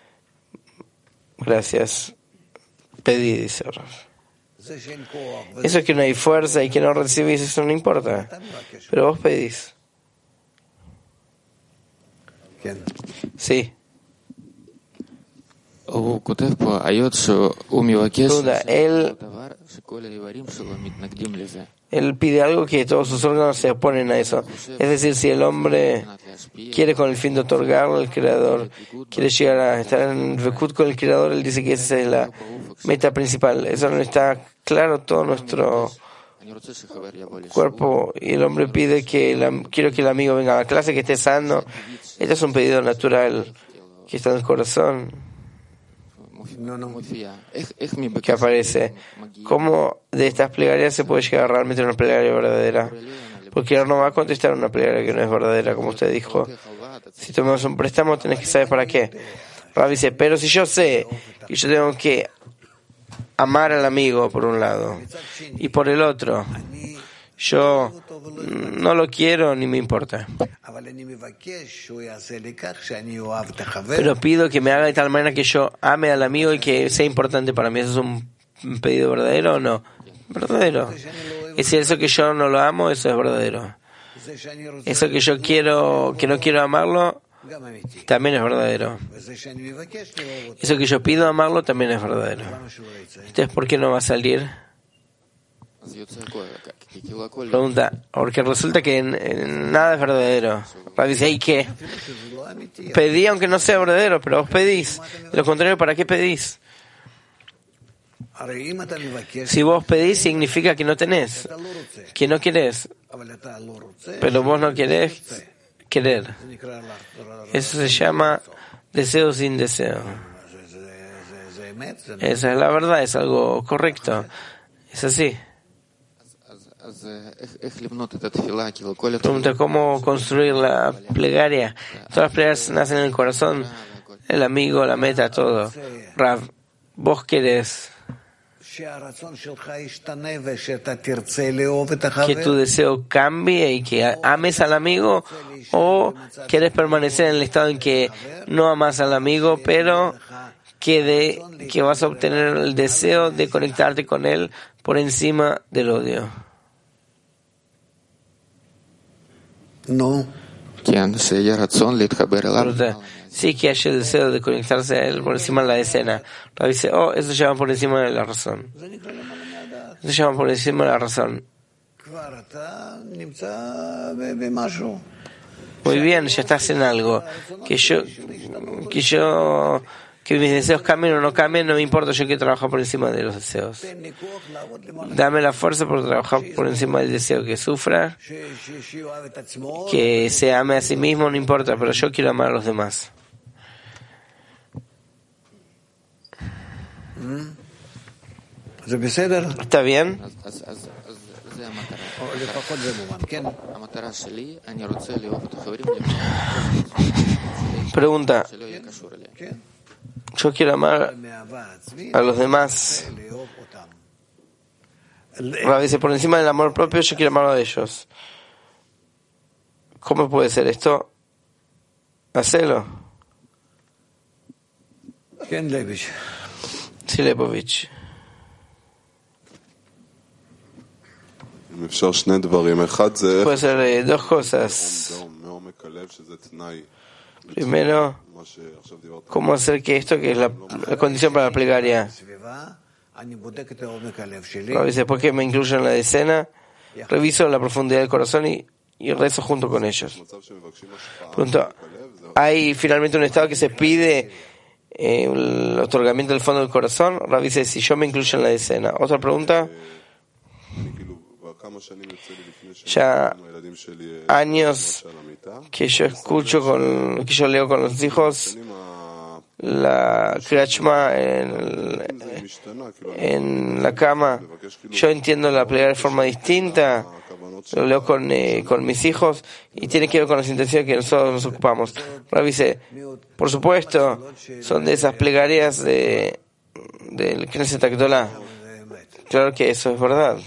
Gracias. Pedí, dice Rav. Eso es que no hay fuerza y que no recibís, eso no importa. Pero vos pedís. Sí. él pide algo que todos sus órganos se oponen a eso. Es decir, si el hombre quiere con el fin de otorgarlo al Creador, quiere llegar a estar en Vekut con el Creador, él dice que esa es la meta principal. Eso no está claro todo nuestro cuerpo, y el hombre pide que quiero que el amigo venga a la clase, que esté sano. Este es un pedido natural que está en el corazón, que aparece. ¿Cómo de estas plegarias se puede llegar realmente a una plegaria verdadera? Porque él no va a contestar una plegaria que no es verdadera, como usted dijo. Si tomamos un préstamo, tenés que saber para qué. Rav dice, pero si yo sé que yo tengo que amar al amigo por un lado y por el otro yo no lo quiero ni me importa, pero pido que me haga de tal manera que yo ame al amigo y que sea importante para mí. ¿Eso es un pedido verdadero o no? Verdadero. Y si eso que yo no lo amo, eso es verdadero. Eso que yo quiero, que no quiero amarlo, también es verdadero. Eso que yo pido amarlo también es verdadero. Entonces, ¿por qué no va a salir? Pregunta, porque resulta que nada es verdadero. Dice, ¿y qué? Pedí aunque no sea verdadero, pero vos pedís. De lo contrario, ¿para qué pedís? Si vos pedís, significa que no tenés, que no querés. Pero vos no querés querer. Eso se llama deseo sin deseo. Esa es la verdad, es algo correcto. Es así. Pregunta, ¿cómo construir la plegaria? Todas las plegarias nacen en el corazón, el amigo, la meta, todo. Rav, vos querés que tu deseo cambie y que ames al amigo, o quieres permanecer en el estado en que no amas al amigo, pero que vas a obtener el deseo de conectarte con él por encima del odio. No. Sí, que haya el deseo de conectarse a él por encima de la decena. Pero dice, eso se llama por encima de la razón. Eso se llama por encima de la razón. Muy bien, ya estás en algo. Que mis deseos cambien o no cambien, no me importa, yo quiero trabajar por encima de los deseos. Dame la fuerza por trabajar por encima del deseo, que sufra, que se ame a sí mismo, no importa, pero yo quiero amar a los demás. ¿Está bien? Pregunta. Yo quiero amar a los demás. Rav dice, por encima del amor propio, yo quiero amar a ellos. ¿Cómo puede ser esto? Hacelo. Sí, Lepovich. Puede ser dos cosas. Primero, ¿cómo hacer que esto, que es la condición para la plegaria? A veces, después que me incluyo en la decena, reviso la profundidad del corazón y rezo junto con ellos. Pregunto, ¿hay finalmente un estado que se pide el otorgamiento del fondo del corazón? Rav dice, si yo me incluyo en la decena. Otra pregunta. Ya años que yo que yo leo con los hijos la Kriyat Shema en la cama. Yo entiendo la plegaria de forma distinta, lo leo con mis hijos y tiene que ver con las intenciones que nosotros nos ocupamos. Rav dice, por supuesto, son de esas plegarias del Knesset Agdolá. Claro que eso es verdad.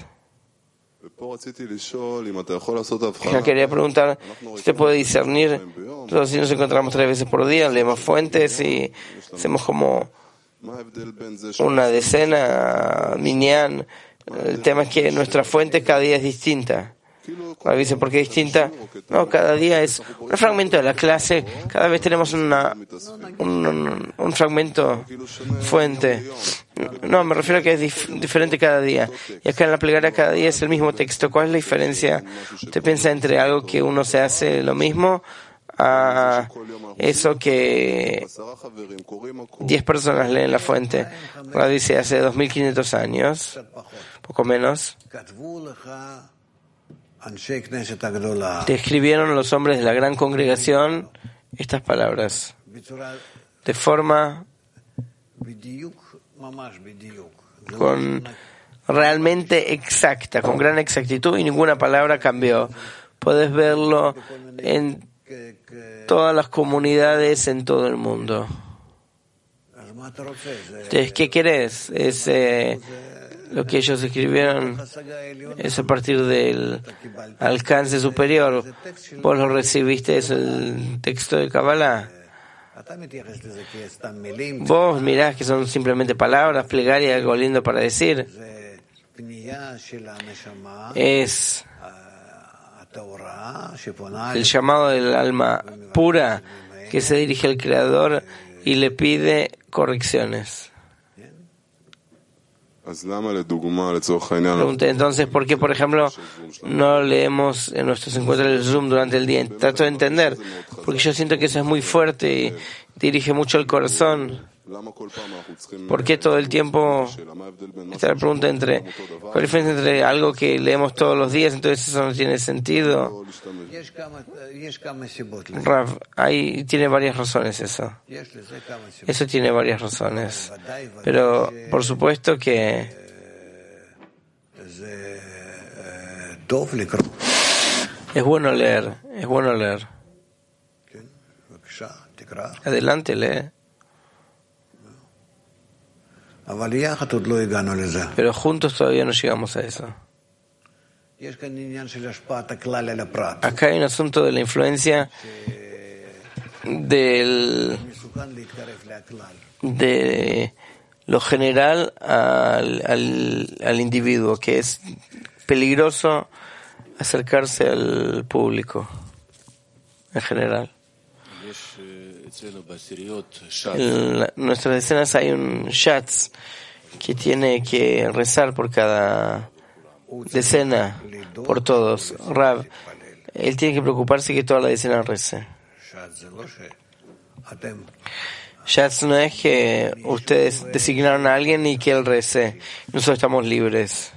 Ya quería preguntar, ¿usted puede discernir? Nosotros si nos encontramos 3 veces por día, leemos fuentes y hacemos como una decena, minyan. El tema es que nuestra fuente cada día es distinta. Rav dice, ¿por qué distinta? No, cada día es un fragmento de la clase, cada vez tenemos un fragmento fuente. No, me refiero a que es diferente cada día. Y acá en la plegaria cada día es el mismo texto. ¿Cuál es la diferencia? ¿Usted piensa entre algo que uno se hace lo mismo a eso que 10 personas leen la fuente? Rav dice, hace 2500 años, poco menos, te escribieron los hombres de la gran congregación estas palabras de forma realmente exacta, con gran exactitud, y ninguna palabra cambió. Puedes verlo en todas las comunidades en todo el mundo. Entonces, ¿qué querés? Es lo que ellos escribieron, es a partir del alcance superior. Vos lo recibiste, es el texto de Kabbalah. Vos mirás que son simplemente palabras, plegaria, algo lindo para decir. Es el llamado del alma pura que se dirige al Creador y le pide correcciones. Pregunté entonces, ¿por qué, por ejemplo, no leemos en nuestros encuentros el Zoom durante el día? Trato de entender, porque yo siento que eso es muy fuerte y dirige mucho el corazón. ¿Por qué todo el tiempo? Esta es la pregunta ¿cuál es la diferencia entre algo que leemos todos los días, entonces eso no tiene sentido? Rav, ahí tiene varias razones eso. Eso tiene varias razones. Pero, por supuesto que es bueno leer, es bueno leer. Adelante, lee. Pero juntos todavía no llegamos a eso. Acá hay un asunto de la influencia de lo general al individuo, que es peligroso acercarse al público en general. En nuestras escenas hay un shatz que tiene que rezar por cada decena, por todos. Rav, él tiene que preocuparse que toda la decena rece. Shatz no es que ustedes designaron a alguien y que él rece. Nosotros estamos libres.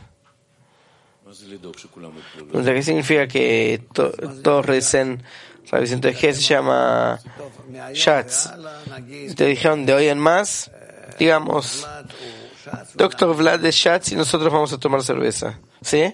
¿Qué significa que todos recen? Entonces, ¿qué se llama Shatz? Te dijeron de hoy en más, digamos, Dr. Vlad de Shatz y nosotros vamos a tomar cerveza. ¿Sí?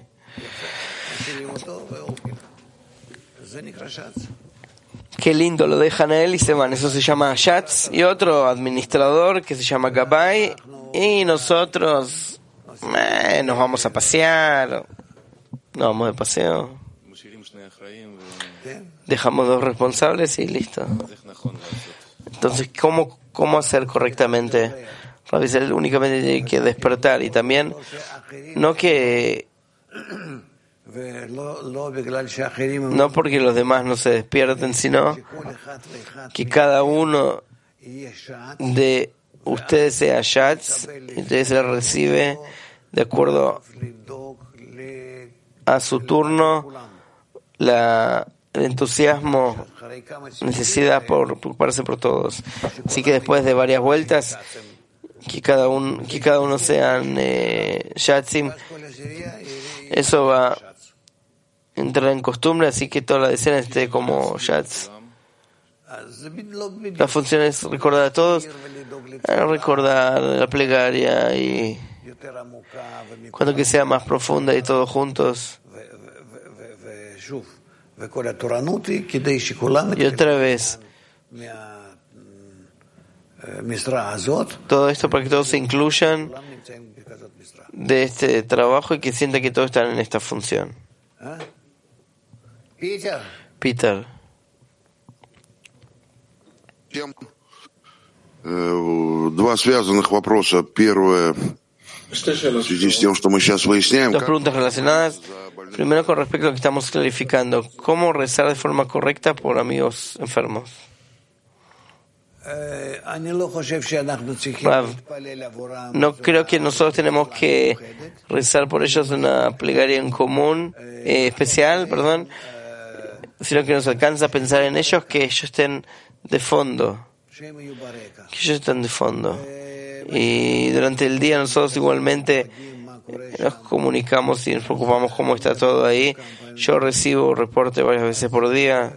Qué lindo, lo dejan a él y se van. Eso se llama Shatz. Y otro administrador que se llama Gabay. Y nosotros nos vamos a pasear. Nos vamos de paseo. Dejamos dos responsables y listo. Entonces, ¿cómo hacer correctamente? Él únicamente tiene que despertar y también no porque los demás no se despierten, sino que cada uno de ustedes sea Shatz, entonces él recibe de acuerdo a su turno el entusiasmo, necesidad por preocuparse por todos. Así que después de varias vueltas, que cada uno sean Shatzim, eso va a entrar en costumbre, así que toda la decena esté como Shatz. La función es recordar a todos, recordar la plegaria y cuando que sea más profunda y todos juntos. Y otra vez, todo esto para que todos se incluyan de este trabajo y que sientan que todos están en esta función. Peter. Два связанных вопроса. Первое, в связи с тем, что мы сейчас выясняем. Dos preguntas relacionadas. Primero, con respecto a lo que estamos clarificando, ¿cómo rezar de forma correcta por amigos enfermos? Rav, no creo que nosotros tenemos que rezar por ellos una plegaria en común, especial, sino que nos alcanza a pensar en ellos, que ellos estén de fondo. Y durante el día nosotros igualmente nos comunicamos y nos preocupamos cómo está todo ahí. Yo recibo reporte varias veces por día.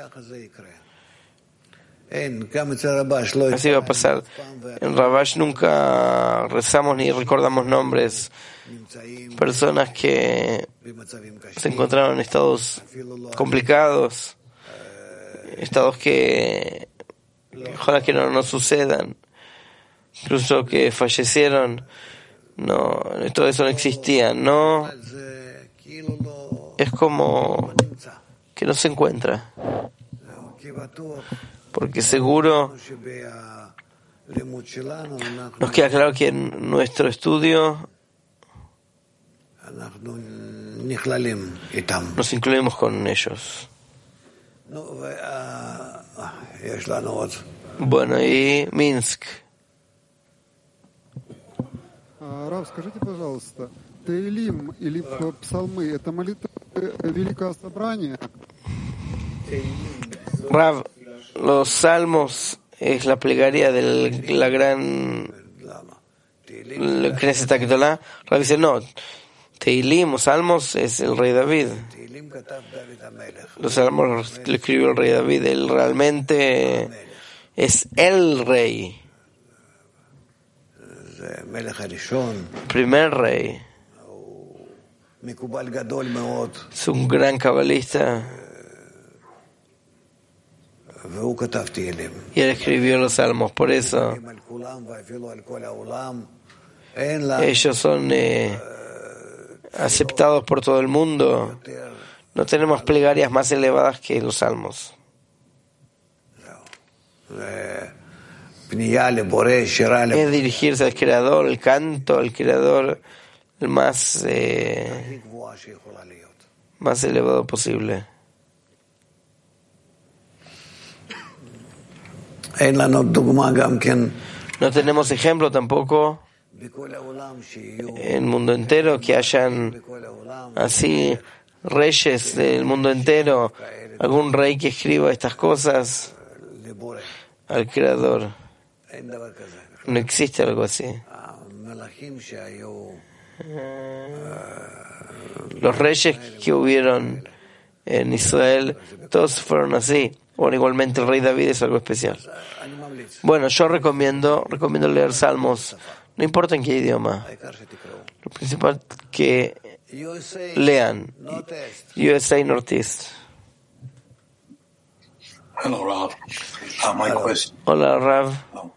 Así va a pasar. En Rabash nunca rezamos ni recordamos nombres. Personas que se encontraron en estados complicados, estados que ojalá que no nos sucedan, incluso que fallecieron. No, todo eso no existía. No, es como que no se encuentra, porque seguro nos queda claro que en nuestro estudio nos incluimos con ellos. Bueno, y Minsk. Рав, скажите, пожалуйста, Теилим или Псалмы — это молитва Великого Собрания? Rav, los salmos es la plegaria de la gran Knesset Agdolá. Rav dice, no, Teilim o salmos es el rey David. Los salmos lo escribió el rey David. Él realmente es el rey, primer rey. Es un gran cabalista y él escribió los salmos. Por eso ellos son aceptados por todo el mundo. No tenemos plegarias más elevadas que los salmos. Es dirigirse al Creador, el canto al Creador, el más elevado posible. No tenemos ejemplo tampoco en el mundo entero que hayan así reyes del mundo entero, algún rey que escriba estas cosas al Creador. No existe algo así. Los reyes que hubieron en Israel, todos fueron así. Bueno, igualmente el rey David es algo especial. Bueno, yo recomiendo leer salmos, no importa en qué idioma. Lo principal que lean. USA Northeast. Hello, Rav. My question. Hola, Rav.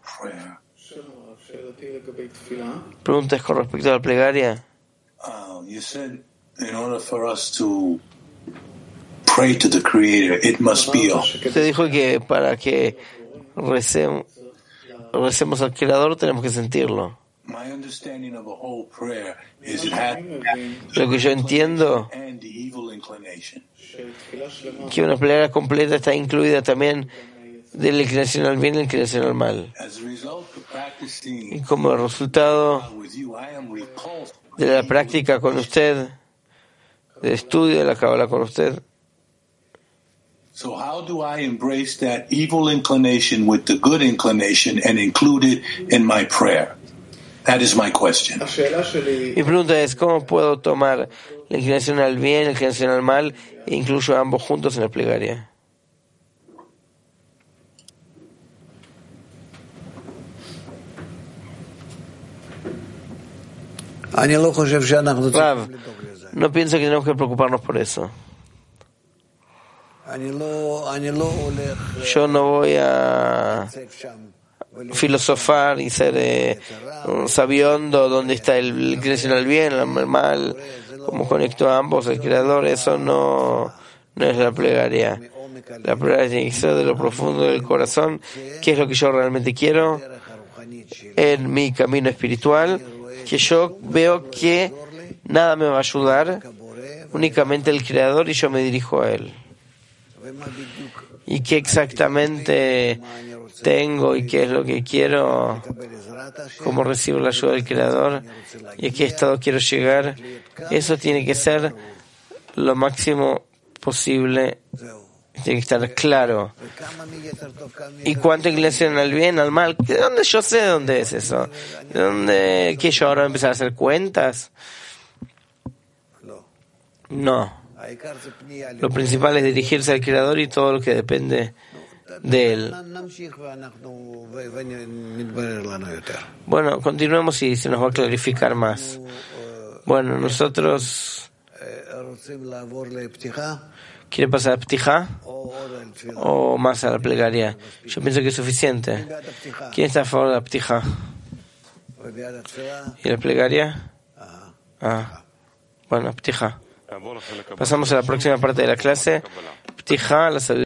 Preguntas con respecto a la plegaria. You said in order for us to pray to the Creator, it must be a... Usted dijo que para que recemos al Creador tenemos que sentirlo. My understanding of a whole prayer is it has Lo que yo entiendo and the evil inclination. que una plegaria completa está incluida también de la inclinación al bien y la inclinación al mal. As a result of practicing Y como resultado with you, I am repulsed. de la práctica con usted, del estudio de la Kabbalah con usted, So how do I embrace that evil inclination with the good inclination and include it in my prayer? That is my question. mi pregunta es, ¿cómo puedo tomar la inclinación al bien, la inclinación al mal, e incluyo a ambos juntos en la plegaria? Rav, no pienso que tenemos que preocuparnos por eso. Yo no voy a filosofar y ser un sabiondo donde está el inclinación al bien, el mal, como conecto a ambos, el Creador. Eso no es la plegaria. La plegaria tiene que ser de lo profundo del corazón, qué es lo que yo realmente quiero en mi camino espiritual, que yo veo que nada me va a ayudar únicamente el Creador y yo me dirijo a Él. ¿Y qué exactamente tengo y qué es lo que quiero? ¿Cómo recibo la ayuda del Creador? ¿Y a qué estado quiero llegar? Eso tiene que ser lo máximo posible. Tiene que estar claro. ¿Y cuánto inclinación al bien, al mal? ¿De dónde yo sé de dónde es eso? ¿De dónde? ¿Que yo ahora voy a empezar a hacer cuentas? No. Lo principal es dirigirse al Creador y todo lo que depende de Él. Bueno, continuemos y se nos va a clarificar más. Bueno, nosotros... ¿Quiere pasar a Ptijá o más a la plegaria? Yo pienso que es suficiente. ¿Quién está a favor de la Ptijá? ¿Y la plegaria? Bueno, Ptijá. Pasamos a la próxima parte de la clase. Ptijá, la sabiduría.